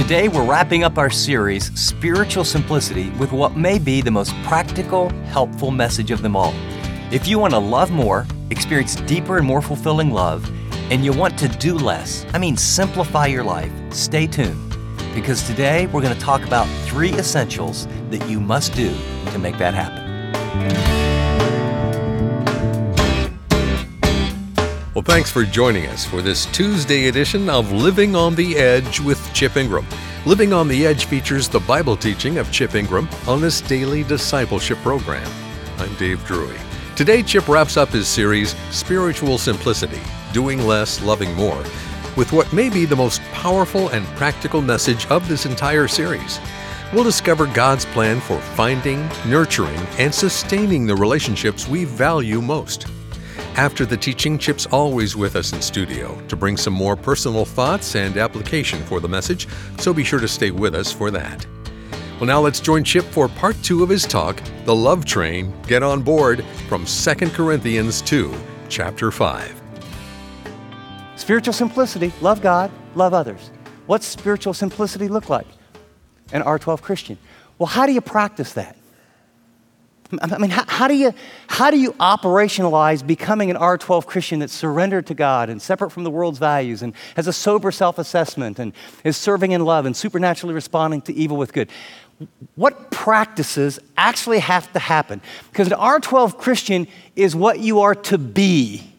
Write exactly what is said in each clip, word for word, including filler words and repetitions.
Today, we're wrapping up our series, Spiritual Simplicity, with what may be the most practical, helpful message of them all. If you want to love more, experience deeper and more fulfilling love, and you want to do less, I mean simplify your life, stay tuned, because today we're going to talk about three essentials that you must do to make that happen. Well, thanks for joining us for this Tuesday edition of Living on the Edge with Chip Ingram. Living on the Edge features the Bible teaching of Chip Ingram on this daily discipleship program. I'm Dave Drury. Today, Chip wraps up his series, Spiritual Simplicity, Doing Less, Loving More, with what may be the most powerful and practical message of this entire series. We'll discover God's plan for finding, nurturing, and sustaining the relationships we value most. After the teaching, Chip's always with us in studio to bring some more personal thoughts and application for the message, so be sure to stay with us for that. Well, now let's join Chip for part two of his talk, The Love Train, Get on Board, from Second Corinthians two, chapter five. Spiritual simplicity, love God, love others. What's spiritual simplicity look like? An R twelve Christian. Well, how do you practice that? I mean, how, how do you how do you operationalize becoming an R twelve Christian that's surrendered to God and separate from the world's values and has a sober self-assessment and is serving in love and supernaturally responding to evil with good? What practices actually have to happen? Because an R twelve Christian is what you are to be.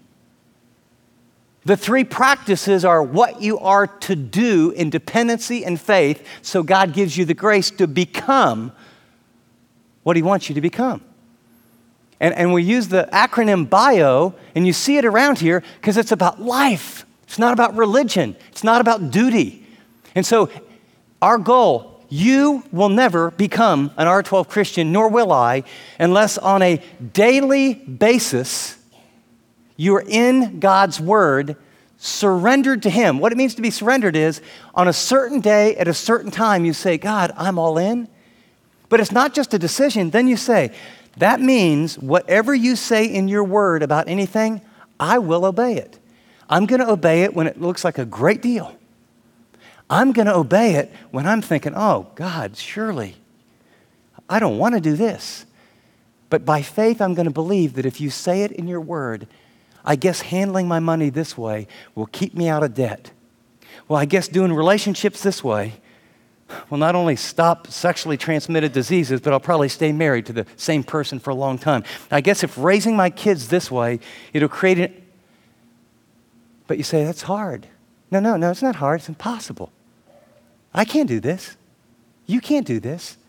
The three practices are what you are to do in dependency and faith, so God gives you the grace to become what he wants you to become. And, and we use the acronym BIO, and you see it around here because it's about life. It's not about religion. It's not about duty. And so our goal, you will never become an R twelve Christian, nor will I, unless on a daily basis you're in God's Word, surrendered to Him. What it means to be surrendered is on a certain day at a certain time you say, God, I'm all in. But it's not just a decision. Then you say, that means whatever you say in your word about anything, I will obey it. I'm going to obey it when it looks like a great deal. I'm going to obey it when I'm thinking, oh, God, surely I don't want to do this. But by faith, I'm going to believe that if you say it in your word, I guess handling my money this way will keep me out of debt. Well, I guess doing relationships this way will not only stop sexually transmitted diseases, but I'll probably stay married to the same person for a long time. I guess if raising my kids this way, it'll create an... But you say, that's hard. No, no, no, it's not hard. It's impossible. I can't do this. You can't do this.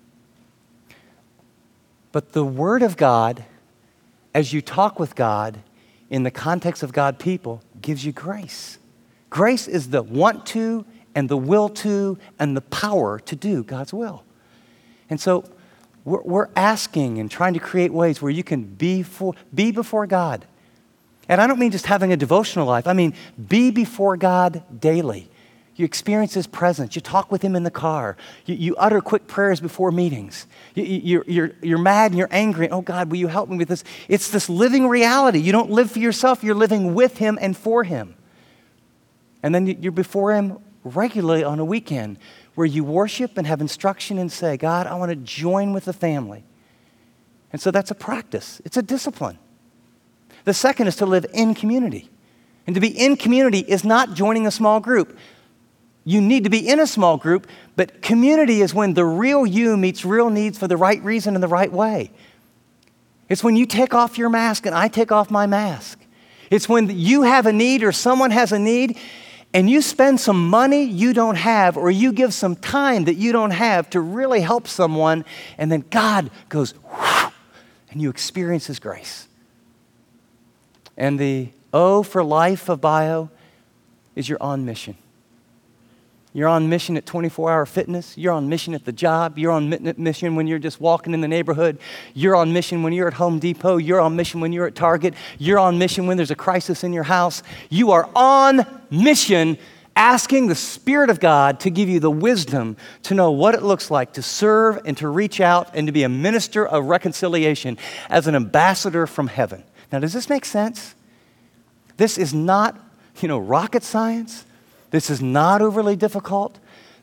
But the Word of God, as you talk with God in the context of God people, gives you grace. Grace is the want to and the will to, and the power to do God's will. And so we're, we're asking and trying to create ways where you can be, for, be before God. And I don't mean just having a devotional life. I mean, be before God daily. You experience His presence. You talk with Him in the car. You, you utter quick prayers before meetings. You, you're, you're, you're mad and you're angry. Oh, God, will you help me with this? It's this living reality. You don't live for yourself. You're living with Him and for Him. And then you're before Him regularly on a weekend where you worship and have instruction and say, God, I want to join with the family. And so that's a practice. It's a discipline. The second is to live in community. And to be in community is not joining a small group. You need to be in a small group, but community is when the real you meets real needs for the right reason in the right way. It's when you take off your mask and I take off my mask. It's when you have a need or someone has a need and you spend some money you don't have, or you give some time that you don't have to really help someone, and then God goes, whoosh, and you experience His grace. And the O for life of bio is you're on mission. You're on mission at twenty-four hour fitness. You're on mission at the job. You're on mission when you're just walking in the neighborhood. You're on mission when you're at Home Depot. You're on mission when you're at Target. You're on mission when there's a crisis in your house. You are on mission asking the Spirit of God to give you the wisdom to know what it looks like to serve and to reach out and to be a minister of reconciliation as an ambassador from heaven. Now, does this make sense? This is not, you know, rocket science. This is not overly difficult.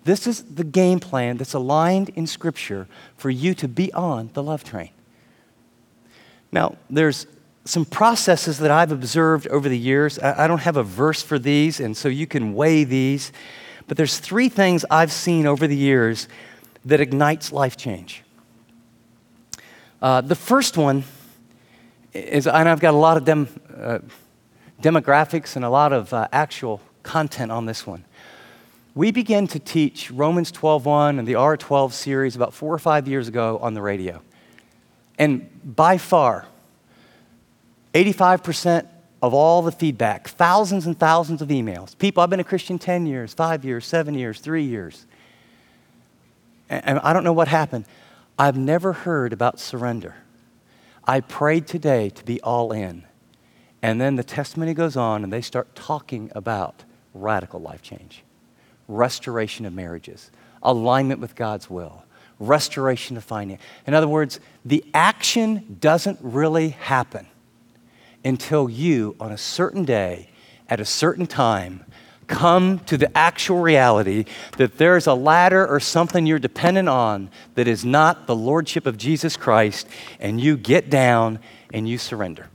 This is the game plan that's aligned in Scripture for you to be on the love train. Now, there's some processes that I've observed over the years. I, I don't have a verse for these, and so you can weigh these. But there's three things I've seen over the years that ignites life change. Uh, the first one is, and I've got a lot of dem, uh, demographics and a lot of uh, actual content on this one. We began to teach Romans twelve one and the R twelve series about four or five years ago on the radio. And by far, eighty-five percent of all the feedback, thousands and thousands of emails. People, I've been a Christian ten years, five years, seven years, three years. And I don't know what happened. I've never heard about surrender. I prayed today to be all in. And then the testimony goes on and they start talking about radical life change, restoration of marriages, alignment with God's will, restoration of finance. In other words, the action doesn't really happen until you, on a certain day, at a certain time, come to the actual reality that there's a ladder or something you're dependent on that is not the Lordship of Jesus Christ, and you get down and you surrender.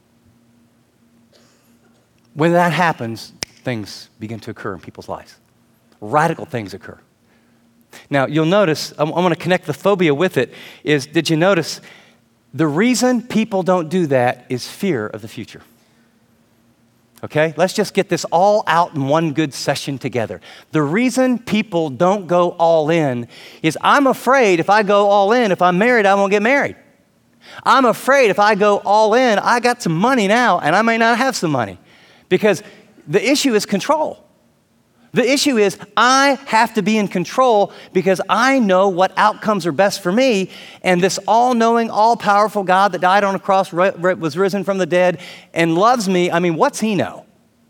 When that happens, things begin to occur in people's lives. Radical things occur. Now, you'll notice, I'm, I'm going to connect the phobia with it, is did you notice the reason people don't do that is fear of the future? Okay, let's just get this all out in one good session together. The reason people don't go all in is I'm afraid if I go all in, if I'm married, I won't get married. I'm afraid if I go all in, I got some money now and I may not have some money. Because the issue is control. The issue is I have to be in control because I know what outcomes are best for me, and this all-knowing, all-powerful God that died on a cross, was risen from the dead, and loves me, I mean, what's he know?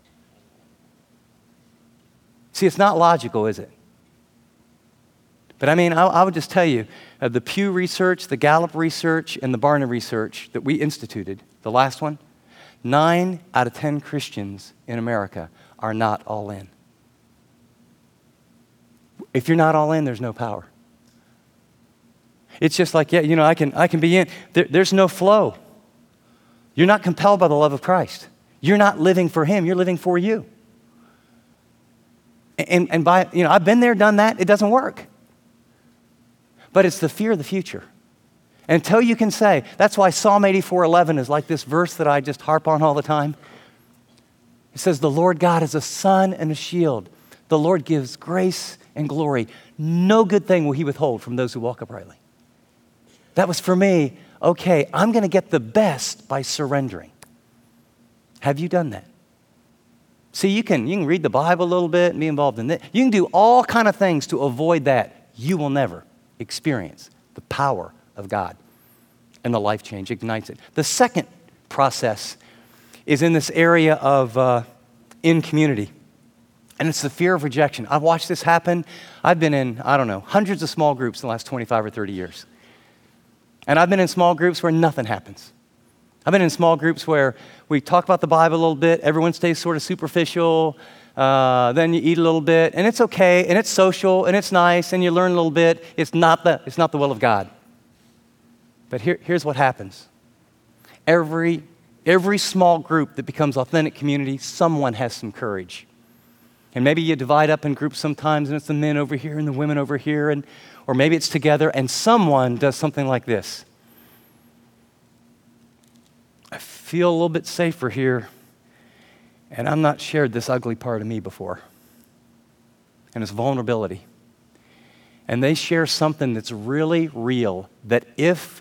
See, it's not logical, is it? But I mean, I, I would just tell you, uh, the Pew research, the Gallup research, and the Barna research that we instituted, the last one, nine out of ten Christians in America are not all in. If you're not all in, there's no power. It's just like, yeah, you know, I can I can be in. There, there's no flow. You're not compelled by the love of Christ. You're not living for him. You're living for you. And, and by, you know, I've been there, done that. It doesn't work. But it's the fear of the future. Until you can say, that's why Psalm eighty-four eleven is like this verse that I just harp on all the time. It says, the Lord God is a sun and a shield. The Lord gives grace and glory. No good thing will he withhold from those who walk uprightly. That was for me, okay, I'm going to get the best by surrendering. Have you done that? See, you can, you can read the Bible a little bit and be involved in it. You can do all kind of things to avoid that. You will never experience the power of God and the life change ignites it. The second process is in this area of uh, in community. And it's the fear of rejection. I've watched this happen. I've been in, I don't know, hundreds of small groups in the last twenty-five or thirty years. And I've been in small groups where nothing happens. I've been in small groups where we talk about the Bible a little bit, everyone stays sort of superficial, uh, then you eat a little bit, and it's okay, and it's social, and it's nice, and you learn a little bit. It's not the, it's not the will of God. But here, here's what happens. Every, every small group that becomes authentic community, someone has some courage. And maybe you divide up in groups sometimes, and it's the men over here and the women over here, and or maybe it's together, and someone does something like this. I feel a little bit safer here, and I'm not shared this ugly part of me before. And it's vulnerability. And they share something that's really real, that if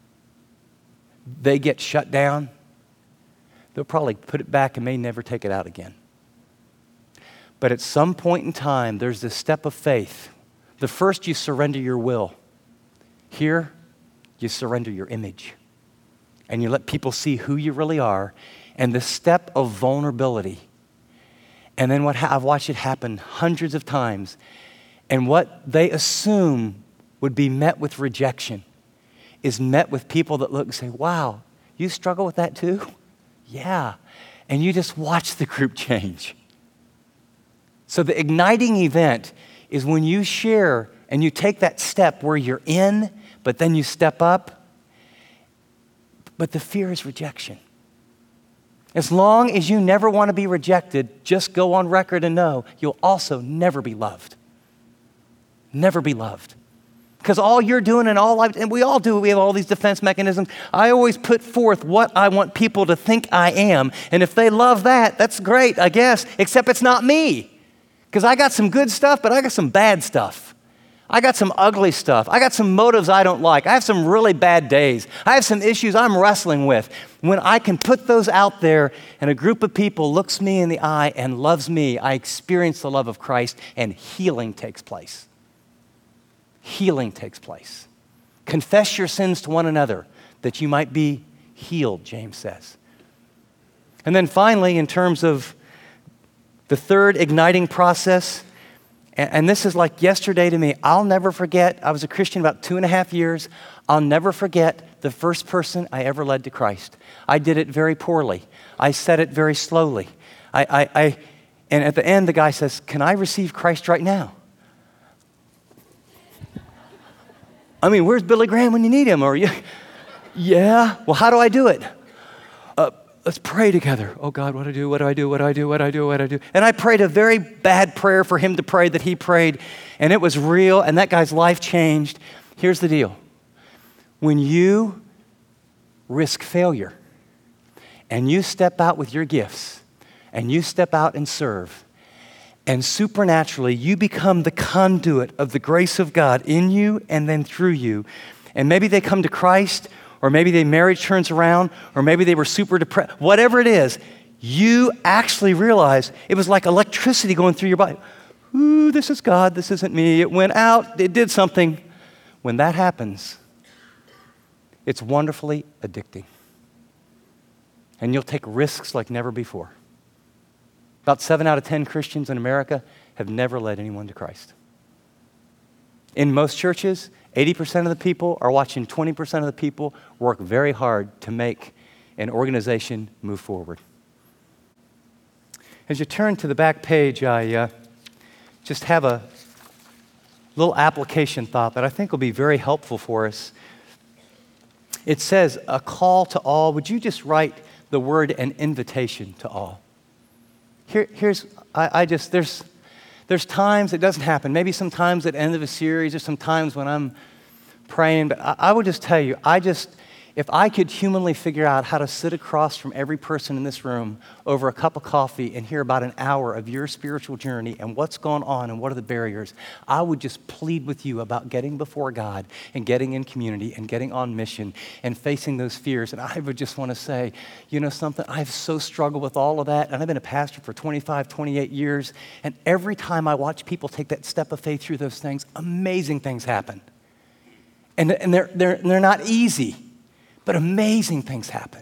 they get shut down, they'll probably put it back and may never take it out again. But at some point in time, there's this step of faith. The first, you surrender your will. Here, you surrender your image. And you let people see who you really are. And the step of vulnerability. And then what ha- I've watched it happen hundreds of times. And what they assume would be met with rejection is met with people that look and say, wow, you struggle with that too? Yeah. And you just watch the group change. So the igniting event is when you share and you take that step where you're in, but then you step up, but the fear is rejection. As long as you never want to be rejected, just go on record and know you'll also never be loved. Never be loved. Because all you're doing in all life, and we all do, we have all these defense mechanisms. I always put forth what I want people to think I am. And if they love that, that's great, I guess, except it's not me. Because I got some good stuff, but I got some bad stuff. I got some ugly stuff. I got some motives I don't like. I have some really bad days. I have some issues I'm wrestling with. When I can put those out there and a group of people looks me in the eye and loves me, I experience the love of Christ and healing takes place. Healing takes place. Confess your sins to one another that you might be healed, James says. And then finally, in terms of the third igniting process, and this is like yesterday to me. I'll never forget, I was a Christian about two and a half years. I'll never forget the first person I ever led to Christ. I did it very poorly. I said it very slowly. I, I, I, and at the end, the guy says, "Can I receive Christ right now?" I mean, where's Billy Graham when you need him? Or you, yeah, well, how do I do it? Uh, let's pray together. Oh God, what do I do? What do I do? What do I do? What do I do? What do I do? And I prayed a very bad prayer for him to pray that he prayed, and it was real, and that guy's life changed. Here's the deal. When you risk failure, and you step out with your gifts, and you step out and serve, and supernaturally, you become the conduit of the grace of God in you and then through you. And maybe they come to Christ, or maybe their marriage turns around, or maybe they were super depressed. Whatever it is, you actually realize it was like electricity going through your body. Ooh, this is God, this isn't me. It went out, it did something. When that happens, it's wonderfully addicting. And you'll take risks like never before. About seven out of ten Christians in America have never led anyone to Christ. In most churches, eighty percent of the people are watching twenty percent of the people work very hard to make an organization move forward. As you turn to the back page, I uh, just have a little application thought that I think will be very helpful for us. It says, a call to all. Would you just write the word an invitation to all? Here, here's, I, I just, there's, there's times it doesn't happen. Maybe sometimes at the end of a series or sometimes when I'm praying, but I, I would just tell you, I just, if I could humanly figure out how to sit across from every person in this room over a cup of coffee and hear about an hour of your spiritual journey and what's going on and what are the barriers, I would just plead with you about getting before God and getting in community and getting on mission and facing those fears. And I would just want to say, you know something, I've so struggled with all of that, and I've been a pastor for twenty-five, twenty-eight years, and every time I watch people take that step of faith through those things, amazing things happen. And, and they're, they're, they're not easy. But amazing things happen.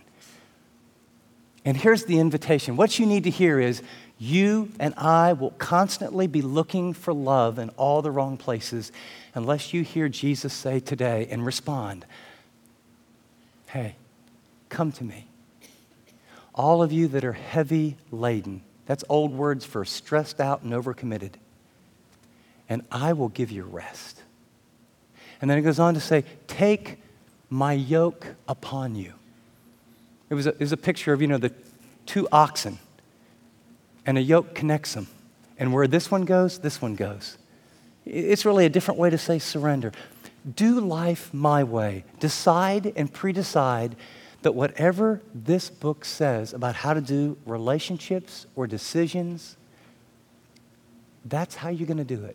And here's the invitation. What you need to hear is you and I will constantly be looking for love in all the wrong places unless you hear Jesus say today and respond, hey, come to me. All of you that are heavy laden, that's old words for stressed out and overcommitted, and I will give you rest. And then it goes on to say, take my yoke upon you. It was, a, it was a picture of, you know, the two oxen, and a yoke connects them. And where this one goes, this one goes. It's really a different way to say surrender. Do life my way. Decide and pre-decide that whatever this book says about how to do relationships or decisions, that's how you're going to do it.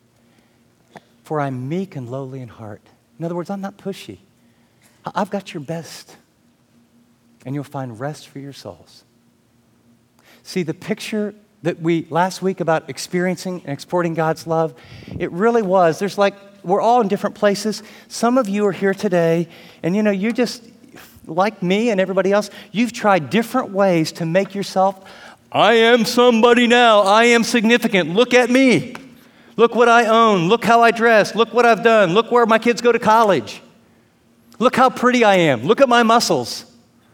For I'm meek and lowly in heart. In other words, I'm not pushy. I've got your best, and you'll find rest for your souls. See, the picture that we, last week about experiencing and exporting God's love, it really was, there's like, we're all in different places. Some of you are here today, and you know, you're just, like me and everybody else, you've tried different ways to make yourself, I am somebody now, I am significant, look at me. Look what I own, look how I dress, look what I've done, look where my kids go to college. Look how pretty I am. Look at my muscles.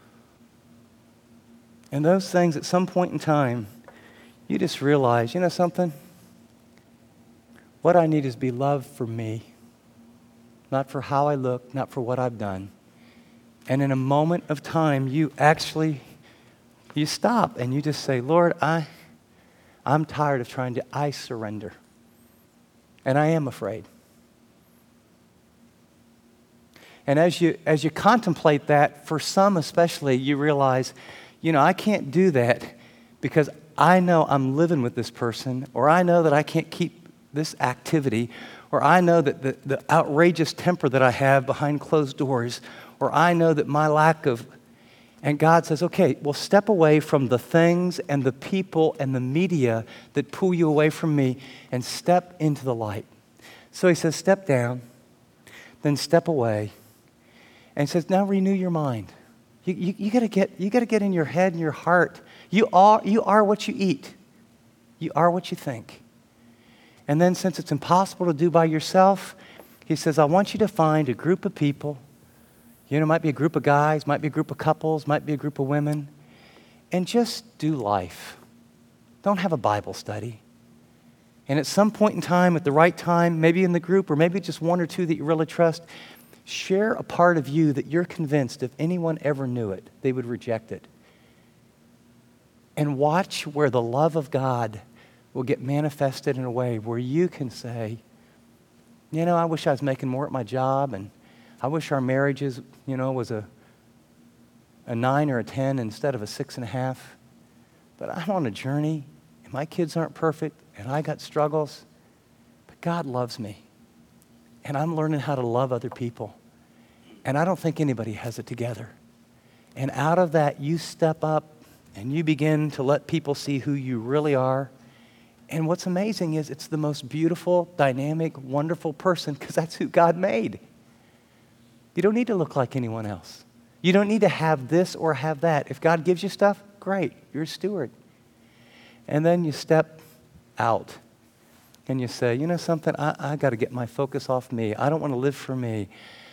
And those things at some point in time, you just realize, you know something? What I need is be loved for me, not for how I look, not for what I've done. And in a moment of time, you actually, you stop and you just say, Lord, I, I'm tired of trying to, I surrender. And I am afraid. And as you, as you contemplate that, for some especially, you realize, you know, I can't do that because I know I'm living with this person, or I know that I can't keep this activity, or I know that the, the outrageous temper that I have behind closed doors, or I know that my lack of, and God says, okay, well, step away from the things and the people and the media that pull you away from me and step into the light. So he says, step down, then step away, and he says, now renew your mind. You, you, you gotta get, you gotta get in your head and your heart. You are, you are what you eat. You are what you think. And then since it's impossible to do by yourself, he says, I want you to find a group of people. You know, it might be a group of guys, might be a group of couples, might be a group of women, and just do life. Don't have a Bible study. And at some point in time, at the right time, maybe in the group, or maybe just one or two that you really trust, share a part of you that you're convinced if anyone ever knew it, they would reject it. And watch where the love of God will get manifested in a way where you can say, you know, I wish I was making more at my job, and I wish our marriages, you know, was a, a nine or a ten instead of a six and a half. But I'm on a journey, and my kids aren't perfect, and I got struggles. But God loves me, and I'm learning how to love other people. And I don't think anybody has it together. And out of that, you step up, and you begin to let people see who you really are. And what's amazing is it's the most beautiful, dynamic, wonderful person, because that's who God made. You don't need to look like anyone else. You don't need to have this or have that. If God gives you stuff, great, you're a steward. And then you step out and you say, you know something, I, I got to get my focus off me. I don't want to live for me.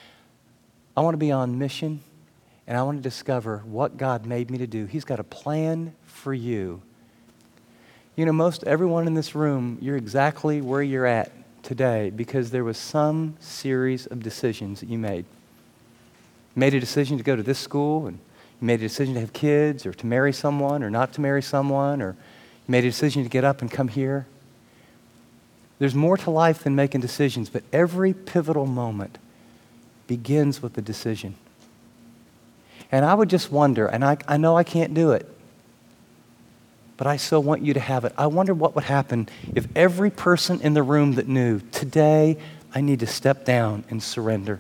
I want to be on mission, and I want to discover what God made me to do. He's got a plan for you. You know, most everyone in this room, you're exactly where you're at today because there was some series of decisions that you made. You made a decision to go to this school, and you made a decision to have kids, or to marry someone, or not to marry someone, or you made a decision to get up and come here. There's more to life than making decisions, but every pivotal moment begins with a decision. And I would just wonder, and I, I know I can't do it, but I so want you to have it. I wonder what would happen if every person in the room that knew, today I need to step down and surrender.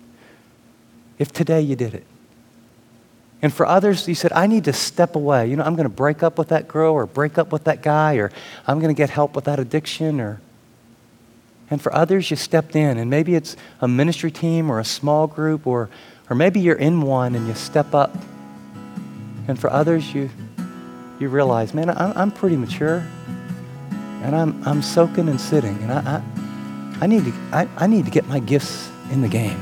If today you did it. And for others, you said, I need to step away. You know, I'm going to break up with that girl, or break up with that guy, or I'm going to get help with that addiction, or... And for others, you stepped in, and maybe it's a ministry team or a small group, or, or maybe you're in one and you step up. And for others, you you realize, man, I'm, I'm pretty mature, and I'm I'm soaking and sitting, and I I, I need to I, I need to get my gifts in the game.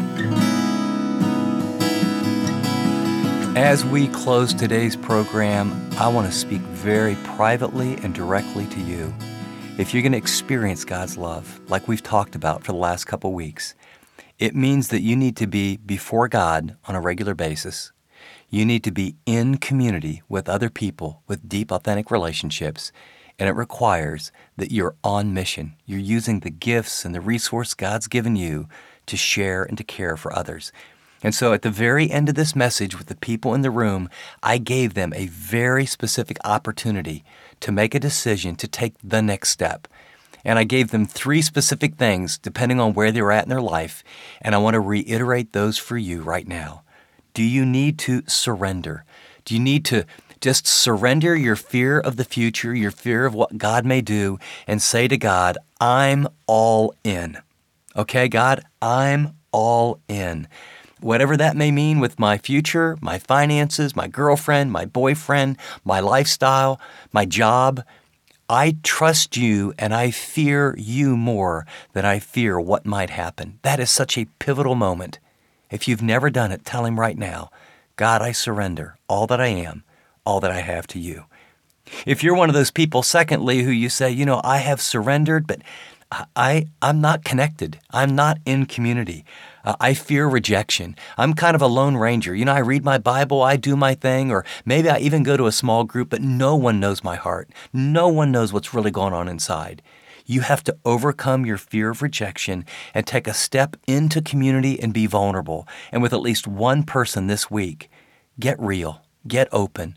As we close today's program, I want to speak very privately and directly to you. If you're going to experience God's love, like we've talked about for the last couple weeks, it means that you need to be before God on a regular basis. You need to be in community with other people with deep, authentic relationships, and it requires that you're on mission. You're using the gifts and the resource God's given you to share and to care for others. And so at the very end of this message with the people in the room, I gave them a very specific opportunity to make a decision to take the next step. And I gave them three specific things depending on where they were at in their life, and I want to reiterate those for you right now. Do you need to surrender? Do you need to just surrender your fear of the future, your fear of what God may do, and say to God, I'm all in. Okay, God, I'm all in. Whatever that may mean with my future, my finances, my girlfriend, my boyfriend, my lifestyle, my job, I trust you and I fear you more than I fear what might happen. That is such a pivotal moment. If you've never done it, tell him right now, God, I surrender all that I am, all that I have to you. If you're one of those people, secondly, who you say, you know, I have surrendered, but I, I'm not connected. I'm not in community. Uh, I fear rejection. I'm kind of a lone ranger. You know, I read my Bible, I do my thing, or maybe I even go to a small group, but no one knows my heart. No one knows what's really going on inside. You have to overcome your fear of rejection and take a step into community and be vulnerable. And with at least one person this week, get real, get open.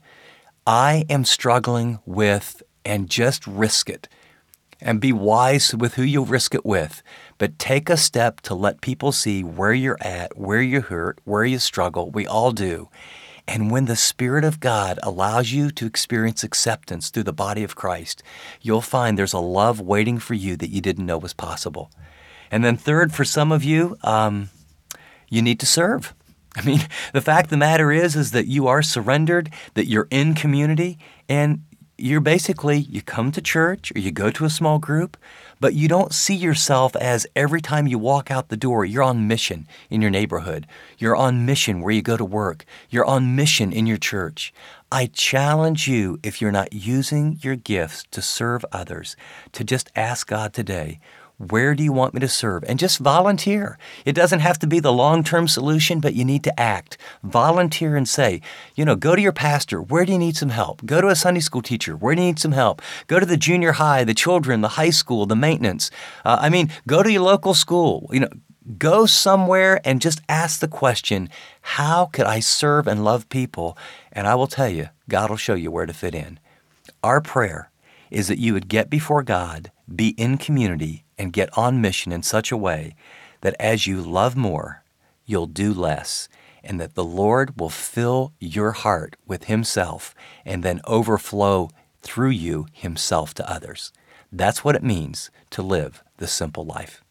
I am struggling with, and just risk it. And be wise with who you risk it with. But take a step to let people see where you're at, where you hurt, where you struggle. We all do. And when the Spirit of God allows you to experience acceptance through the body of Christ, you'll find there's a love waiting for you that you didn't know was possible. And then third, for some of you, um, you need to serve. I mean, the fact of the matter is, is that you are surrendered, that you're in community, and you're basically, you come to church or you go to a small group, but you don't see yourself as every time you walk out the door, you're on mission in your neighborhood. You're on mission where you go to work. You're on mission in your church. I challenge you, if you're not using your gifts to serve others, to just ask God today, where do you want me to serve? And just volunteer. It doesn't have to be the long-term solution, but you need to act. Volunteer and say, you know, go to your pastor. Where do you need some help? Go to a Sunday school teacher. Where do you need some help? Go to the junior high, the children, the high school, the maintenance. Uh, I mean, go to your local school. You know, go somewhere and just ask the question, how could I serve and love people? And I will tell you, God will show you where to fit in. Our prayer is that you would get before God, be in community, and get on mission in such a way that as you love more, you'll do less, and that the Lord will fill your heart with Himself and then overflow through you Himself to others. That's what it means to live the simple life.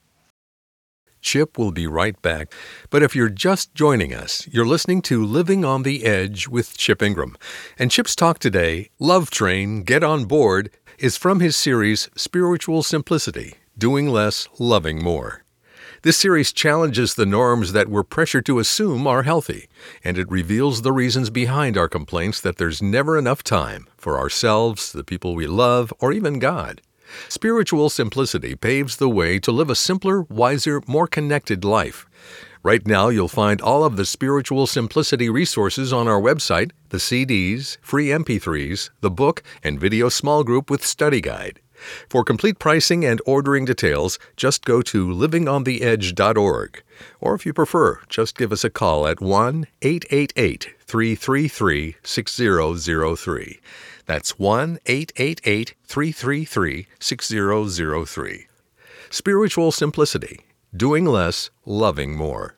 Chip will be right back. But if you're just joining us, you're listening to Living on the Edge with Chip Ingram. And Chip's talk today, Love Train, Get on Board, is from his series Spiritual Simplicity, Doing Less, Loving More. This series challenges the norms that we're pressured to assume are healthy, and it reveals the reasons behind our complaints that there's never enough time for ourselves, the people we love, or even God. Spiritual simplicity paves the way to live a simpler, wiser, more connected life. Right now, you'll find all of the Spiritual Simplicity resources on our website, the C Ds, free M P threes, the book, and video small group with study guide. For complete pricing and ordering details, just go to living on the edge dot org. Or if you prefer, just give us a call at one eight eight eight, three three three, six zero zero three. That's one eight eight eight, three three three, six zero zero three. Spiritual Simplicity, Doing Less, Loving More.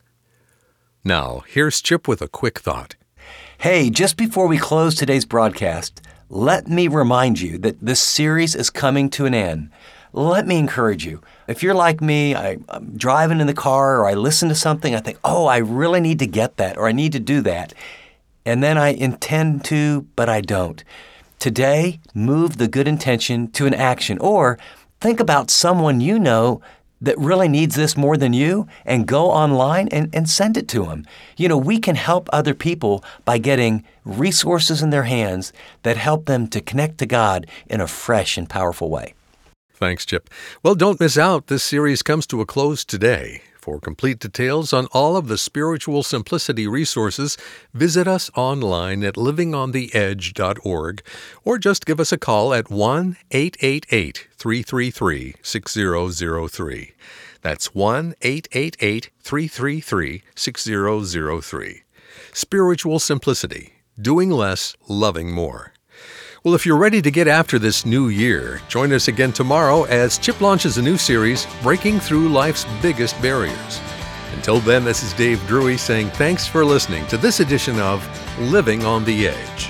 Now, here's Chip with a quick thought. Hey, just before we close today's broadcast, let me remind you that this series is coming to an end. Let me encourage you. If you're like me, I, I'm driving in the car or I listen to something, I think, oh, I really need to get that or I need to do that. And then I intend to, but I don't. Today, move the good intention to an action, or think about someone you know that really needs this more than you and go online and, and send it to them. You know, we can help other people by getting resources in their hands that help them to connect to God in a fresh and powerful way. Thanks, Chip. Well, don't miss out. This series comes to a close today. For complete details on all of the Spiritual Simplicity resources, visit us online at living on the edge dot org or just give us a call at one eight eight eight, three three three, six zero zero three. That's one eight eight eight, three three three, six zero zero three. Spiritual Simplicity, Doing Less, Loving More. Well, if you're ready to get after this new year, join us again tomorrow as Chip launches a new series, Breaking Through Life's Biggest Barriers. Until then, this is Dave Drury saying thanks for listening to this edition of Living on the Edge.